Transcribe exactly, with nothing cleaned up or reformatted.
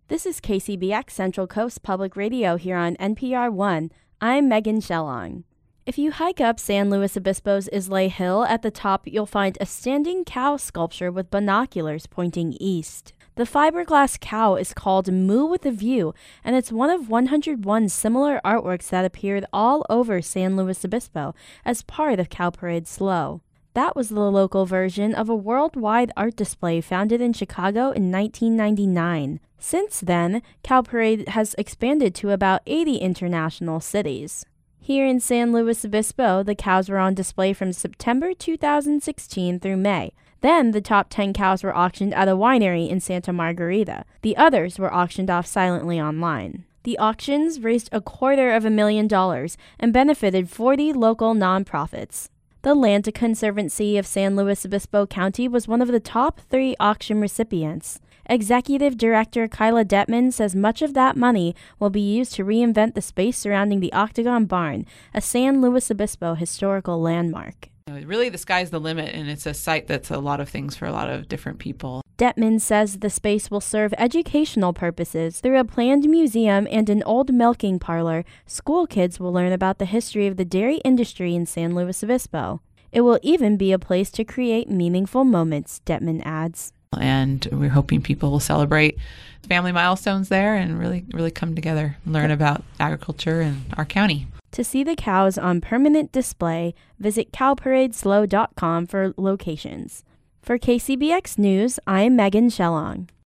This is K C B X Central Coast Public Radio here on N P R one. I'm Megan Shellong. If you hike up San Luis Obispo's Islay Hill, at the top you'll find a standing cow sculpture with binoculars pointing east. The fiberglass cow is called Moo with a View, and it's one of one hundred one similar artworks that appeared all over San Luis Obispo as part of Cow Parade Slow. That was the local version of a worldwide art display founded in Chicago in nineteen ninety-nine. Since then, Cow Parade has expanded to about eighty international cities. Here in San Luis Obispo, the cows were on display from September two thousand sixteen through May. Then, the top ten cows were auctioned at a winery in Santa Margarita. The others were auctioned off silently online. The auctions raised a quarter of a million dollars and benefited forty local nonprofits. The Land Conservancy of San Luis Obispo County was one of the top three auction recipients. Executive Director Kyla Detman says much of that money will be used to reinvent the space surrounding the Octagon Barn, a San Luis Obispo historical landmark. Really, the sky's the limit, and it's a site that's a lot of things for a lot of different people. Detman says the space will serve educational purposes. Through a planned museum and an old milking parlor, school kids will learn about the history of the dairy industry in San Luis Obispo. It will even be a place to create meaningful moments, Detman adds. And we're hoping people will celebrate family milestones there and really, really come together and learn about agriculture and our county. To see the cows on permanent display, visit cow parade slow dot com for locations. For K C B X News, I'm Megan Shellong.